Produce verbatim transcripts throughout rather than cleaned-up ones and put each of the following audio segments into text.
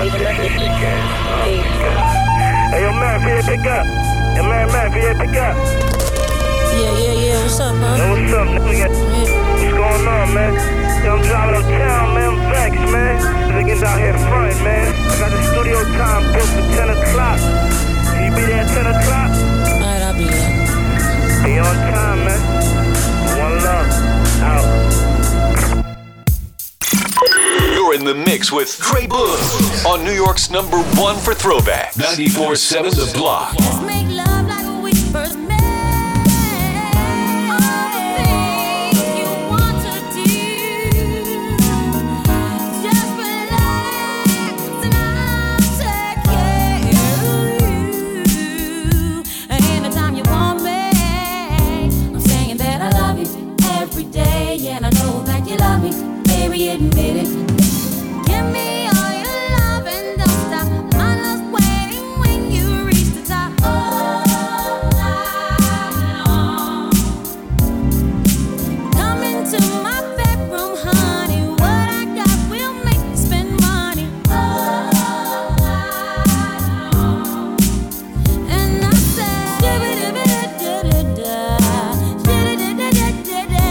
Hey, yo, man, for you pick up. Yo, man, man, for you pick up. Yeah, yeah, yeah, what's up, man? Yo, what's up, nigga? What's going on, man? Yo, I'm driving uptown, man. I'm vexed, man. Niggas out here front, man. I got the studio time booked for ten o'clock. Can you be there at ten o'clock? Alright, I'll be there. Be on time, man. One love. Out. You're in the mix with Trey Booth on New York's number one for throwback. ninety-four seven The Block. Let's make love like we first met. All the things you want to do. Just relax and I'll take care of you. Anytime you want me, I'm saying that I love you every day, and I know that you love me. Baby, admit it. Give me all your love and don't stop. I love waiting when you reach the top. All night long. Come into my bedroom, honey. What I got will make you spend money. All night long. And I said, da-da-da-da-da-da, da-da-da-da-da-da,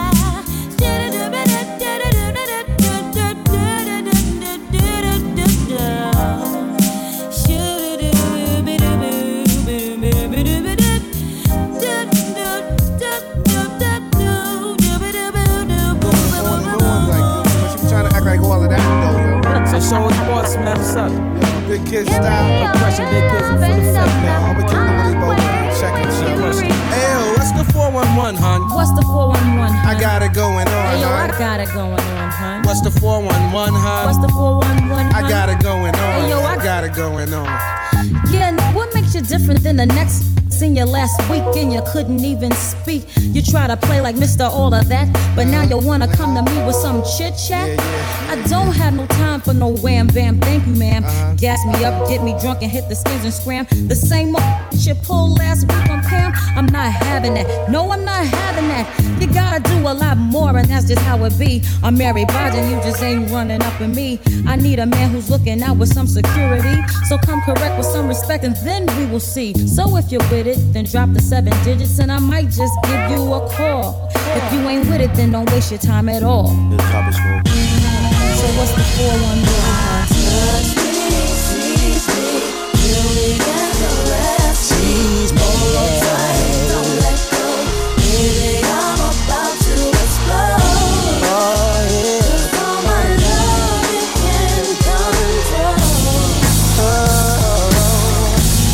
So show sports, man, what's up? Big kid style. Oppression, big kids in full effect, man. All the kingdom of both. Check it, check it. Ayo, what's the four one one, hun? What's the four one one, hun? I got it going on, Hey, yo, I huh? got it going on, hun. What's the four one one, hun? What's the four one one, hun? I got it going on. Hey, yo, I I got it going on. Yeah, what makes you different than the next? Seen you last week and you couldn't even speak. You try to play like Mister All of That, but now you wanna come to me with some chit chat. Yeah, yeah. I don't have no time for no wham bam. Thank you, ma'am. Uh-huh. Gas me up, get me drunk, and hit the skins and scram. The same old you pulled last week on Pam. I'm not having that. No, I'm not having that. You gotta do a lot more, and that's just how it be. I'm Mary Biden, you just ain't running up in me. I need a man who's looking out with some security. So come correct with some respect, and then we will see. So if you're with it, then drop the seven digits, and I might just give you a call. If you ain't with it, then don't waste your time at all. So what's the four one one? Touch me, tease me, really get the rest. Tease me, tight, don't let go. Baby, I'm about to explode. Oh yeah. 'Cause all my love you can control. Oh, oh,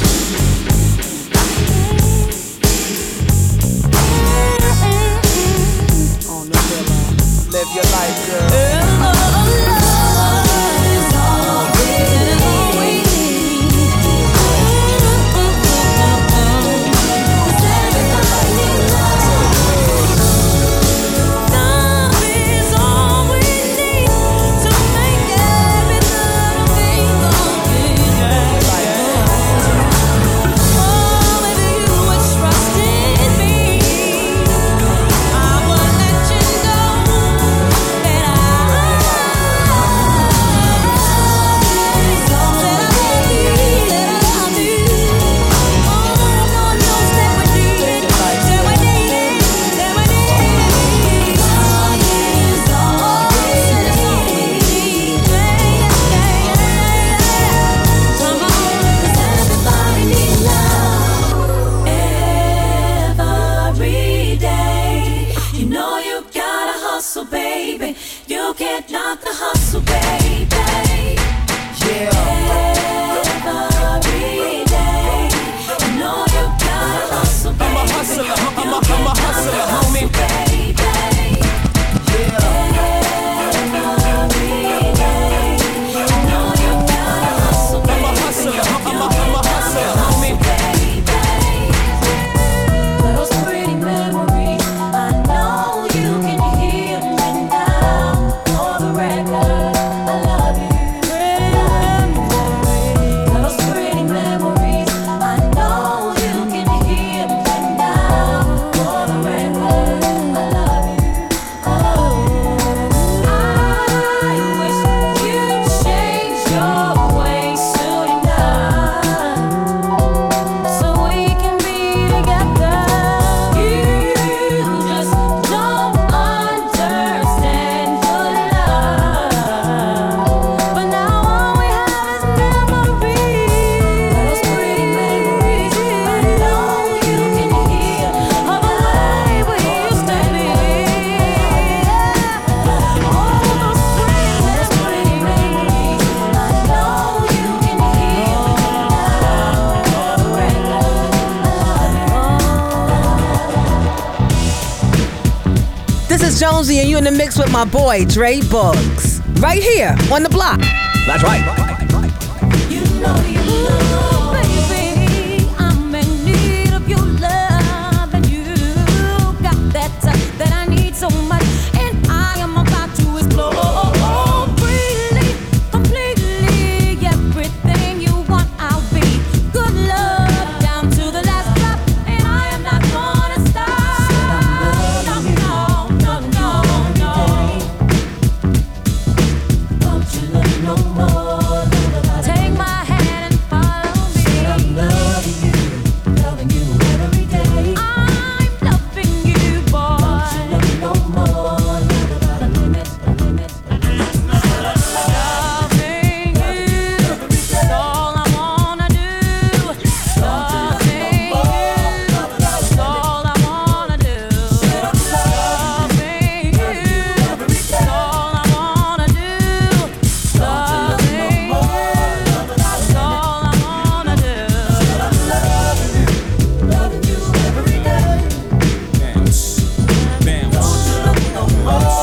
oh. is Jonesy, and you in the mix with my boy, Dre Bugs. Right here on the block. That's right. You know you love, baby. I'm in need of your love, and you got that touch that I need so much, and I am about to explore freely, completely. Everything you want, I'll be. Good love down to the last drop, and I am not gonna stop. No, no, no, no, no. Don't you look no more. Take my hand and follow me. Said I'm loving you, loving you every day. I'm loving you, boy. Don't you look no more. The limits, the limits, the limits. Loving you, that's all I wanna do. Loving you, that's all I wanna do. Loving you, that's all I wanna do. Loving you, that's all I wanna do. Loving you every day. Bounce, bounce.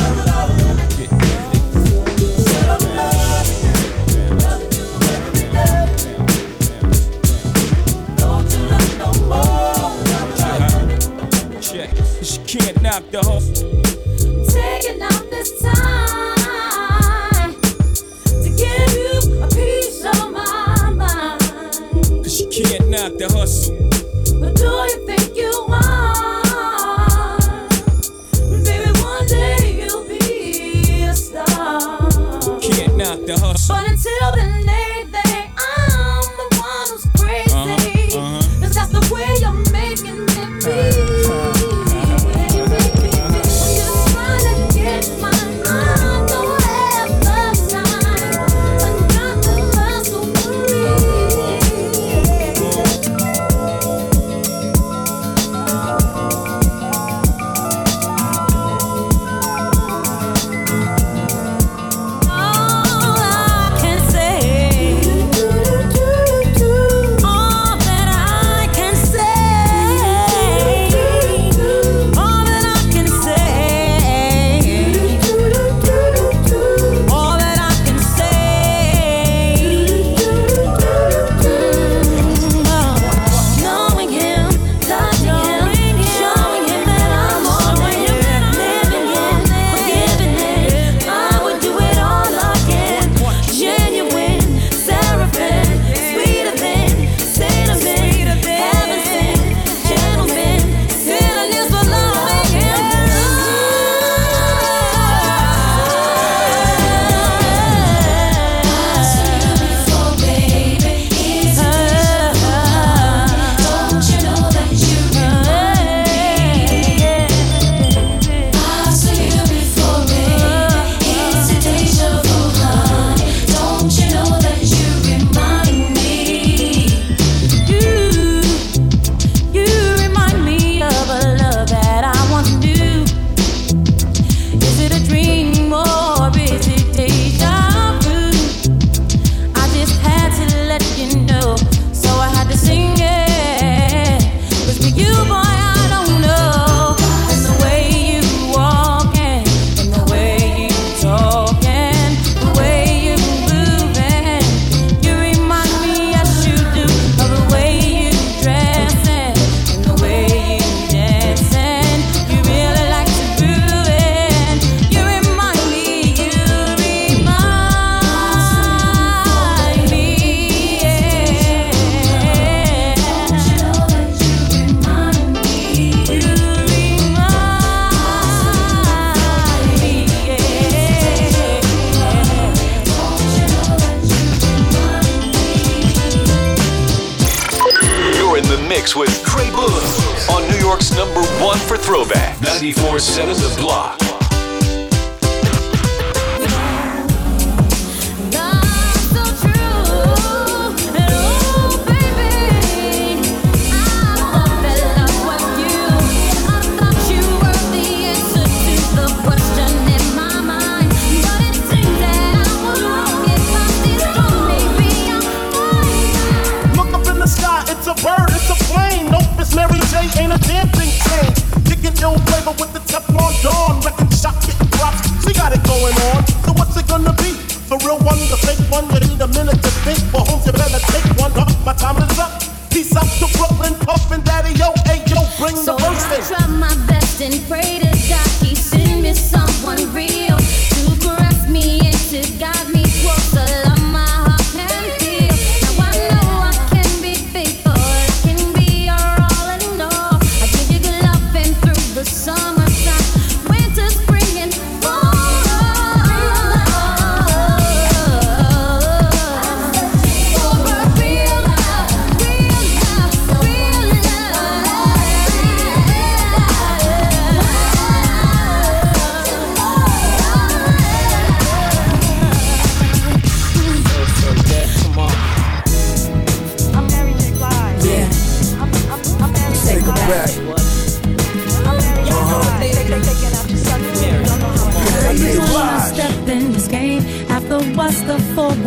Check. She can't knock the hustle. Taking out this time to give you a piece of my mind. Cause she can't knock the hustle. What do you think you are? Baby, one day you'll be a star. Can't knock the hustle. But until then, they think I'm the one who's crazy. Uh-huh, uh-huh. 'Cause that's the way you're making me feel. Just trying to get my mind, don't have the time. I got the hustle for real. All I can say, all that I can say, all that I can say, all that I can say. Knowing him, touching him, showing him that I'm always living in, forgiving him. I would do it all again. Genuine, seraphim, sweeter than cinnamon, heaven sent, gentleman, sinner for loving him. Before, baby, it's a don't you know that you remind me? I've seen you before, baby. It's a deja vu, honey. Don't you know that you remind me? You, you remind me of a love that I once knew. Is it a dream or is it deja vu? I just had to let you know, so I had to sing it. 'Cause for you, boy, I don't know. And the way you walking, and the way you talking, the way you moving, you remind me as you do of the way you dressing, and the way you dancing. You really like to groove it. You remind me, you remind me, yeah. Don't you know that you remind me? You remind me, yeah. Don't you know that you You're in the mix with Trey Bugs on New York's number one for throwback, ninety-four point seven The Block. That's so true. And oh, baby, I thought that love was you. I thought you were the answer to the question in my mind. But it seems that I was wrong. If I did wrong, maybe I'm fine. Look up in the sky, it's a bird, it's a plane. Nope, it's Mary J, ain't a damn thing changed. Kicking ill flavor with the Teflon Dawn.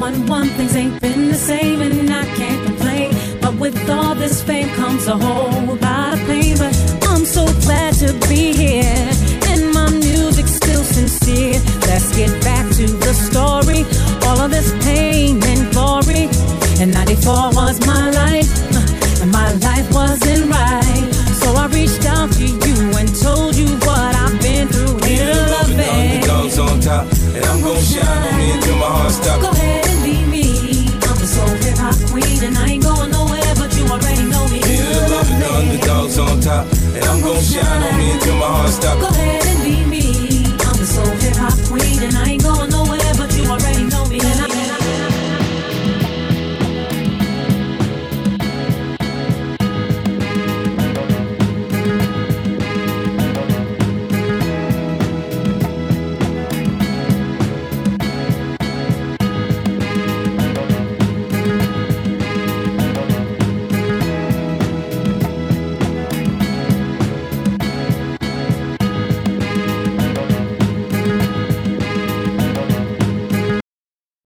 one one things